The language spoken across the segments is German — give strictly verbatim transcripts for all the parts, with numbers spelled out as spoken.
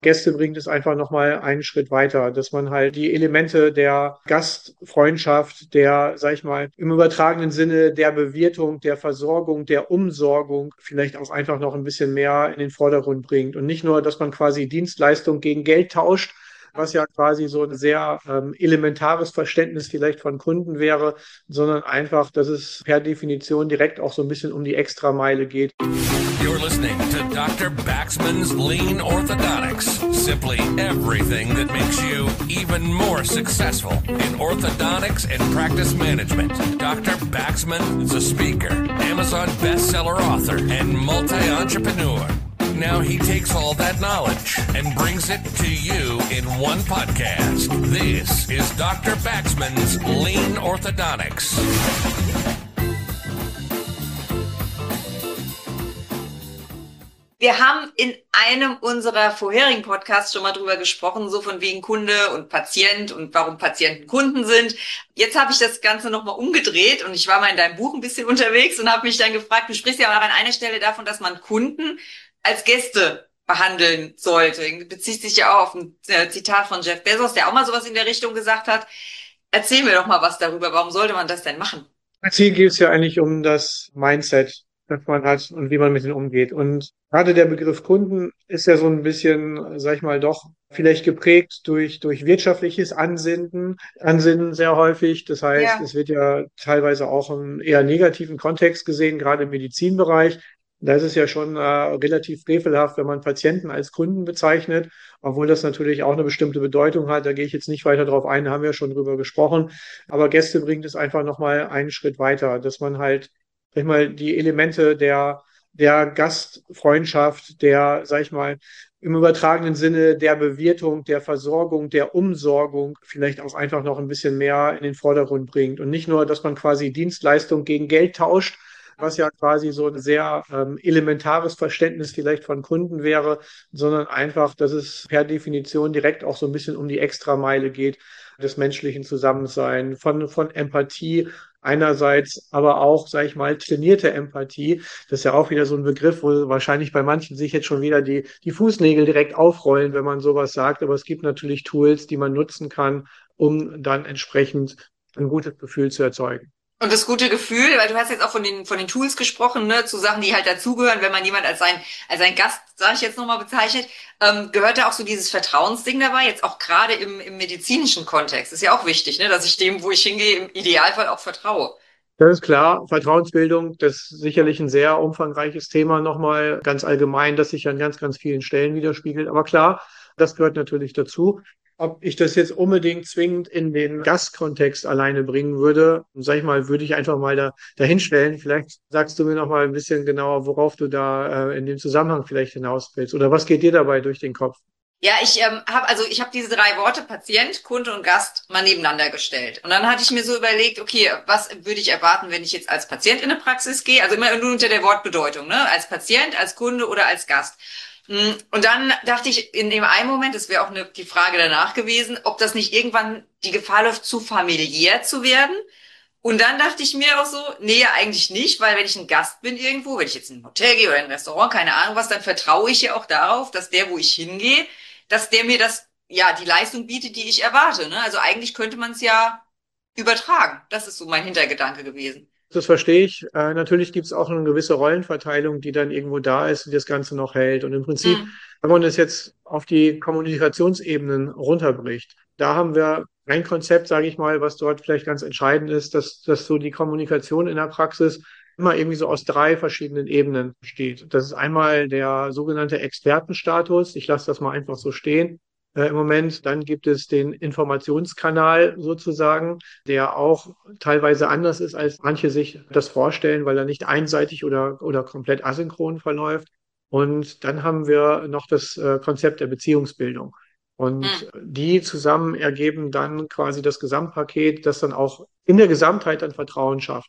Gäste bringt es einfach nochmal einen Schritt weiter, dass man halt die Elemente der Gastfreundschaft, der, sag ich mal, im übertragenen Sinne der Bewirtung, der Versorgung, der Umsorgung vielleicht auch einfach noch ein bisschen mehr in den Vordergrund bringt. Und nicht nur, dass man quasi Dienstleistung gegen Geld tauscht, was ja quasi so ein sehr ähm, elementares Verständnis vielleicht von Kunden wäre, sondern einfach, dass es per Definition direkt auch so ein bisschen um die Extrameile geht. You're listening to Doctor Baxman's Lean Orthodontics. Simply everything that makes you even more successful in orthodontics and practice management. Doctor Baxman is a speaker, Amazon bestseller author, and multi-entrepreneur. Now he takes all that knowledge and brings it to you in one podcast. This is Doctor Baxman's Lean Orthodontics. Wir haben in einem unserer vorherigen Podcasts schon mal drüber gesprochen, so von wegen Kunde und Patient und warum Patienten Kunden sind. Jetzt habe ich das Ganze nochmal umgedreht und ich war mal in deinem Buch ein bisschen unterwegs und habe mich dann gefragt, du sprichst ja auch an einer Stelle davon, dass man Kunden als Gäste behandeln sollte. Bezieht sich ja auch auf ein Zitat von Jeff Bezos, der auch mal sowas in der Richtung gesagt hat. Erzähl mir doch mal was darüber. Warum sollte man das denn machen? Hier geht es ja eigentlich um das Mindset, das man hat und wie man mit denen umgeht. Und gerade der Begriff Kunden ist ja so ein bisschen, sag ich mal, doch vielleicht geprägt durch, durch wirtschaftliches Ansinnen, Ansinnen sehr häufig. Das heißt, Ja. es wird ja teilweise auch im eher negativen Kontext gesehen, gerade im Medizinbereich. Da ist es ja schon äh, relativ frevelhaft, wenn man Patienten als Kunden bezeichnet, obwohl das natürlich auch eine bestimmte Bedeutung hat. Da gehe ich jetzt nicht weiter drauf ein, da haben wir schon drüber gesprochen. Aber Gäste bringt es einfach nochmal einen Schritt weiter, dass man halt, sag ich mal, die Elemente der, der Gastfreundschaft, der, sag ich mal, im übertragenen Sinne der Bewirtung, der Versorgung, der Umsorgung vielleicht auch einfach noch ein bisschen mehr in den Vordergrund bringt. Und nicht nur, dass man quasi Dienstleistung gegen Geld tauscht, was ja quasi so ein sehr ähm, elementares Verständnis vielleicht von Kunden wäre, sondern einfach, dass es per Definition direkt auch so ein bisschen um die Extrameile geht des menschlichen Zusammenseins, von, von Empathie einerseits, aber auch, sage ich mal, trainierte Empathie. Das ist ja auch wieder so ein Begriff, wo wahrscheinlich bei manchen sich jetzt schon wieder die, die Fußnägel direkt aufrollen, wenn man sowas sagt. Aber es gibt natürlich Tools, die man nutzen kann, um dann entsprechend ein gutes Gefühl zu erzeugen. Und das gute Gefühl, weil du hast jetzt auch von den von den Tools gesprochen, ne, zu Sachen, die halt dazugehören, wenn man jemand als sein als sein Gast, sage ich jetzt nochmal, bezeichnet, ähm, gehört da auch so dieses Vertrauensding dabei, jetzt auch gerade im, im medizinischen Kontext. Ist ja auch wichtig, ne, dass ich dem, wo ich hingehe, im Idealfall auch vertraue. Das ist klar. Vertrauensbildung, das ist sicherlich ein sehr umfangreiches Thema nochmal ganz allgemein, das sich an ganz, ganz vielen Stellen widerspiegelt. Aber klar, das gehört natürlich dazu. Ob ich das jetzt unbedingt zwingend in den Gastkontext alleine bringen würde, sag ich mal, würde ich einfach mal da dahinstellen. Vielleicht sagst du mir noch mal ein bisschen genauer, worauf du da äh, in dem Zusammenhang vielleicht hinaus willst. Oder was geht dir dabei durch den Kopf? Ja, ich ähm, habe also ich habe diese drei Worte Patient, Kunde und Gast mal nebeneinander gestellt. Und dann hatte ich mir so überlegt, okay, was würde ich erwarten, wenn ich jetzt als Patient in eine Praxis gehe? Also immer nur unter der Wortbedeutung, ne? Als Patient, als Kunde oder als Gast. Und dann dachte ich in dem einen Moment, das wäre auch eine, die Frage danach gewesen, ob das nicht irgendwann die Gefahr läuft, zu familiär zu werden. Und dann dachte ich mir auch so, nee, eigentlich nicht, weil wenn ich ein Gast bin irgendwo, wenn ich jetzt in ein Hotel gehe oder in ein Restaurant, keine Ahnung was, dann vertraue ich ja auch darauf, dass der, wo ich hingehe, dass der mir das, ja, die Leistung bietet, die ich erwarte, ne? Also eigentlich könnte man es ja übertragen. Das ist so mein Hintergedanke gewesen. Das verstehe ich. Äh, natürlich gibt es auch eine gewisse Rollenverteilung, die dann irgendwo da ist, die das Ganze noch hält. Und im Prinzip, Hm. wenn man das jetzt auf die Kommunikationsebenen runterbricht, da haben wir ein Konzept, sage ich mal, was dort vielleicht ganz entscheidend ist, dass, dass so die Kommunikation in der Praxis immer irgendwie so aus drei verschiedenen Ebenen besteht. Das ist einmal der sogenannte Expertenstatus. Ich lasse das mal einfach so stehen. Äh, im Moment. Dann gibt es den Informationskanal sozusagen, der auch teilweise anders ist, als manche sich das vorstellen, weil er nicht einseitig oder, oder komplett asynchron verläuft. Und dann haben wir noch das äh, Konzept der Beziehungsbildung. Und Hm. die zusammen ergeben dann quasi das Gesamtpaket, das dann auch in der Gesamtheit dann Vertrauen schafft.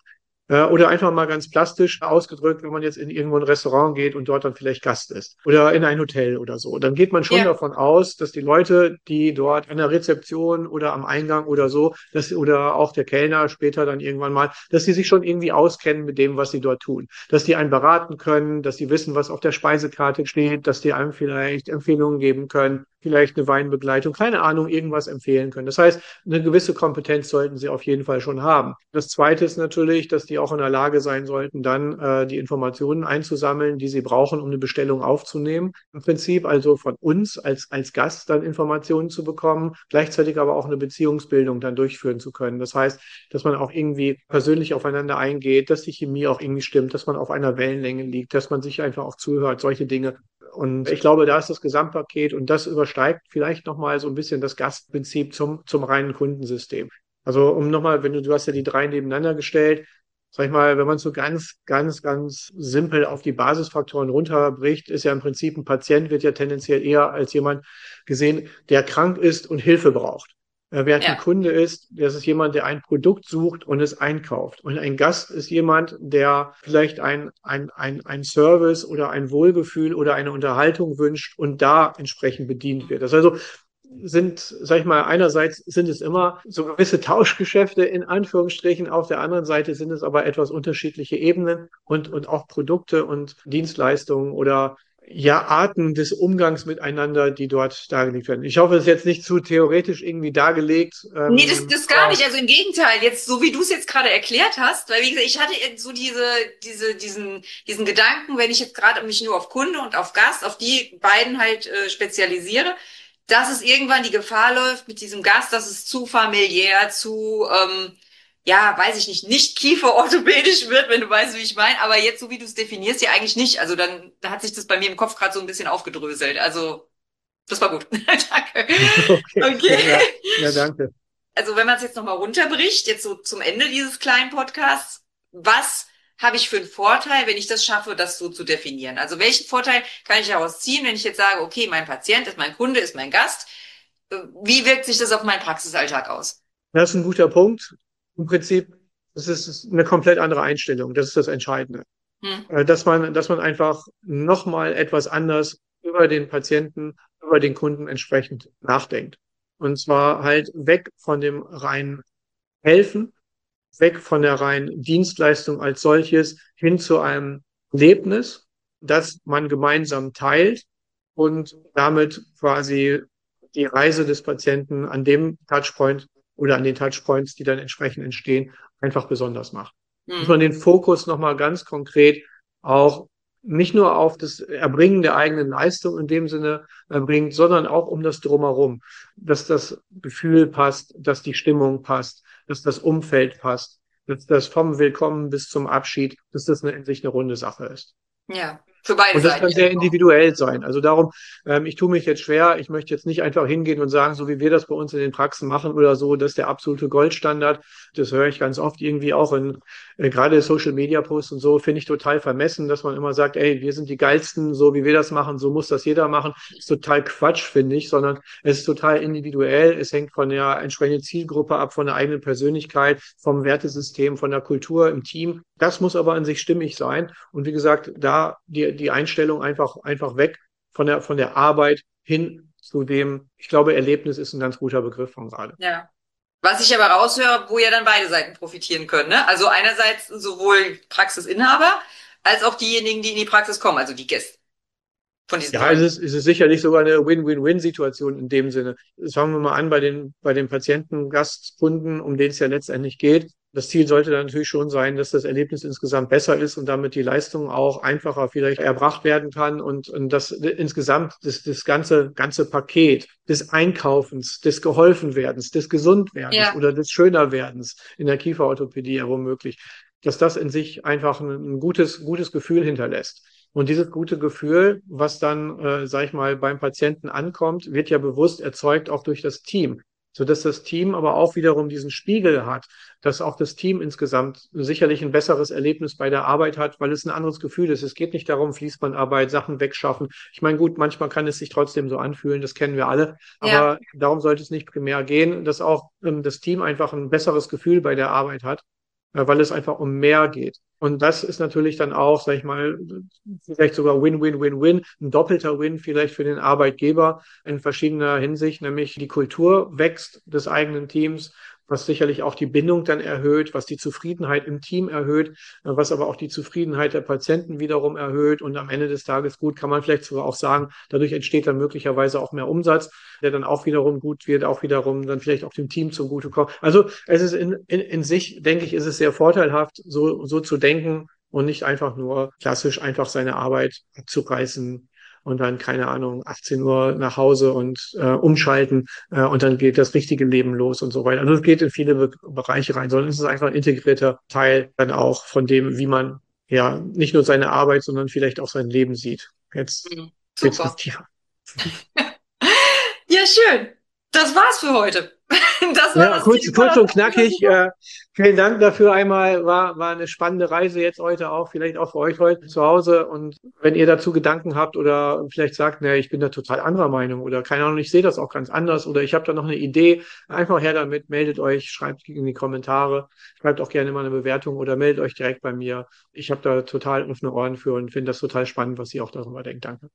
Äh, Oder einfach mal ganz plastisch ausgedrückt, wenn man jetzt in irgendwo ein Restaurant geht und dort dann vielleicht Gast ist oder in ein Hotel oder so. Dann geht man schon Ja. davon aus, dass die Leute, die dort an der Rezeption oder am Eingang oder so, dass, oder auch der Kellner später dann irgendwann mal, dass die sich schon irgendwie auskennen mit dem, was sie dort tun. Dass die einen beraten können, dass sie wissen, was auf der Speisekarte steht, dass die einem vielleicht Empfehlungen geben können, vielleicht eine Weinbegleitung, keine Ahnung, irgendwas empfehlen können. Das heißt, eine gewisse Kompetenz sollten sie auf jeden Fall schon haben. Das Zweite ist natürlich, dass die auch in der Lage sein sollten, dann äh, die Informationen einzusammeln, die sie brauchen, um eine Bestellung aufzunehmen. Im Prinzip also von uns als, als Gast dann Informationen zu bekommen, gleichzeitig aber auch eine Beziehungsbildung dann durchführen zu können. Das heißt, dass man auch irgendwie persönlich aufeinander eingeht, dass die Chemie auch irgendwie stimmt, dass man auf einer Wellenlänge liegt, dass man sich einfach auch zuhört, solche Dinge. Und ich glaube, da ist das Gesamtpaket und das übersteigt vielleicht nochmal so ein bisschen das Gastprinzip zum, zum reinen Kundensystem. Also um nochmal, wenn du, du hast ja die drei nebeneinander gestellt, sag ich mal, wenn man es so ganz, ganz, ganz simpel auf die Basisfaktoren runterbricht, ist ja im Prinzip ein Patient, wird ja tendenziell eher als jemand gesehen, der krank ist und Hilfe braucht. Äh, Während ein Ja. Kunde ist, das ist jemand, der ein Produkt sucht und es einkauft. Und ein Gast ist jemand, der vielleicht ein, ein, ein, ein Service oder ein Wohlgefühl oder eine Unterhaltung wünscht und da entsprechend bedient wird. Das also sind, sag ich mal, einerseits sind es immer so gewisse Tauschgeschäfte in Anführungsstrichen, auf der anderen Seite sind es aber etwas unterschiedliche Ebenen und, und auch Produkte und Dienstleistungen oder ja, Arten des Umgangs miteinander, die dort dargelegt werden. Ich hoffe, es ist jetzt nicht zu theoretisch irgendwie dargelegt. Ähm, Nee, das, das gar nicht. Also im Gegenteil, jetzt, so wie du es jetzt gerade erklärt hast, weil wie gesagt, ich hatte jetzt so diese, diese, diesen, diesen Gedanken, wenn ich jetzt gerade mich nur auf Kunde und auf Gast, auf die beiden halt äh, spezialisiere, dass es irgendwann die Gefahr läuft mit diesem Gast, dass es zu familiär, zu, ähm, ja, weiß ich nicht, nicht kieferorthopädisch wird, wenn du weißt, wie ich meine. Aber jetzt, so wie du es definierst, ja eigentlich nicht. Also dann da hat sich das bei mir im Kopf gerade so ein bisschen aufgedröselt. Also das war gut. Danke. Okay, Okay. ja, ja, danke. Also wenn man es jetzt nochmal runterbricht, jetzt so zum Ende dieses kleinen Podcasts, was habe ich für einen Vorteil, wenn ich das schaffe, das so zu definieren? Also welchen Vorteil kann ich daraus ziehen, wenn ich jetzt sage, okay, mein Patient ist mein Kunde, ist mein Gast. Wie wirkt sich das auf meinen Praxisalltag aus? Das ist ein guter Punkt. Im Prinzip, das ist eine komplett andere Einstellung. Das ist das Entscheidende. Hm. Äh, Dass man, dass man einfach nochmal etwas anders über den Patienten, über den Kunden entsprechend nachdenkt. Und zwar halt weg von dem reinen Helfen, weg von der reinen Dienstleistung als solches, hin zu einem Erlebnis, das man gemeinsam teilt und damit quasi die Reise des Patienten an dem Touchpoint oder an den Touchpoints, die dann entsprechend entstehen, einfach besonders macht. Dass man Hm. den Fokus nochmal ganz konkret auch nicht nur auf das Erbringen der eigenen Leistung in dem Sinne erbringt, sondern auch um das Drumherum, dass das Gefühl passt, dass die Stimmung passt, dass das Umfeld passt, dass das vom Willkommen bis zum Abschied, dass das eine, in sich eine runde Sache ist. Ja, für beide Und das Seiten. kann sehr individuell sein. Also darum, ähm, ich tue mich jetzt schwer. Ich möchte jetzt nicht einfach hingehen und sagen, so wie wir das bei uns in den Praxen machen oder so, das ist der absolute Goldstandard. Das höre ich ganz oft irgendwie auch in äh, gerade Social Media Posts und so, finde ich total vermessen, dass man immer sagt, ey, wir sind die Geilsten, so wie wir das machen, so muss das jeder machen. Das ist total Quatsch, finde ich, sondern es ist total individuell. Es hängt von der entsprechenden Zielgruppe ab, von der eigenen Persönlichkeit, vom Wertesystem, von der Kultur im Team. Das muss aber an sich stimmig sein. Und wie gesagt, da die, die Einstellung einfach, einfach weg von der, von der Arbeit hin zu dem, ich glaube, Erlebnis ist ein ganz guter Begriff von gerade. Ja. Was ich aber raushöre, wo ja dann beide Seiten profitieren können, ne? Also einerseits sowohl Praxisinhaber als auch diejenigen, die in die Praxis kommen, also die Gäste von diesen Ja, es ist, es ist sicherlich sogar eine Win-Win-Win-Situation in dem Sinne. Fangen wir mal an bei den, bei den Patienten, Gastkunden, um denen es ja letztendlich geht. Das Ziel sollte dann natürlich schon sein, dass das Erlebnis insgesamt besser ist und damit die Leistung auch einfacher vielleicht erbracht werden kann und, und das insgesamt das, das ganze, ganze Paket des Einkaufens, des Geholfenwerdens, des Gesundwerdens Ja. oder des Schönerwerdens in der Kieferorthopädie ja womöglich, dass das in sich einfach ein, ein gutes, gutes Gefühl hinterlässt. Und dieses gute Gefühl, was dann, äh, sag ich mal, beim Patienten ankommt, wird ja bewusst erzeugt auch durch das Team, sodass das Team aber auch wiederum diesen Spiegel hat, dass auch das Team insgesamt sicherlich ein besseres Erlebnis bei der Arbeit hat, weil es ein anderes Gefühl ist. Es geht nicht darum, Fließbandarbeit, Sachen wegschaffen. Ich meine, gut, manchmal kann es sich trotzdem so anfühlen, das kennen wir alle, aber Ja. darum sollte es nicht primär gehen, dass auch ähm, das Team einfach ein besseres Gefühl bei der Arbeit hat. äh, weil es einfach um mehr geht. Und das ist natürlich dann auch, sag ich mal, vielleicht sogar Win-Win-Win-Win, ein doppelter Win vielleicht für den Arbeitgeber in verschiedener Hinsicht, nämlich die Kultur wächst des eigenen Teams, was sicherlich auch die Bindung dann erhöht, was die Zufriedenheit im Team erhöht, äh, was aber auch die Zufriedenheit der Patienten wiederum erhöht. Und am Ende des Tages, gut, kann man vielleicht sogar auch sagen, dadurch entsteht dann möglicherweise auch mehr Umsatz, der dann auch wiederum gut wird, auch wiederum dann vielleicht auch dem Team zugutekommt. Also es ist in, in, in sich, denke ich, ist es sehr vorteilhaft, so, so zu denken und nicht einfach nur klassisch einfach seine Arbeit abzureißen und dann, keine Ahnung, achtzehn Uhr nach Hause und äh, umschalten äh, und dann geht das richtige Leben los und so weiter. Also es geht in viele Be Bereiche rein, sondern es ist einfach ein integrierter Teil dann auch von dem, wie man ja nicht nur seine Arbeit, sondern vielleicht auch sein Leben sieht. Jetzt Mhm. geht's Super. nicht tiefer. Ja, schön. Das war's für heute. Das war Ja, das kurz, Thema. kurz und knackig. Äh, vielen Dank dafür einmal. War, war eine spannende Reise jetzt heute auch, vielleicht auch für euch heute zu Hause. Und wenn ihr dazu Gedanken habt oder vielleicht sagt, ne, ich bin da total anderer Meinung oder keine Ahnung, ich sehe das auch ganz anders oder ich habe da noch eine Idee, einfach her damit, meldet euch, schreibt in die Kommentare, schreibt auch gerne mal eine Bewertung oder meldet euch direkt bei mir. Ich habe da total offene Ohren für und finde das total spannend, was ihr auch darüber denkt. Danke.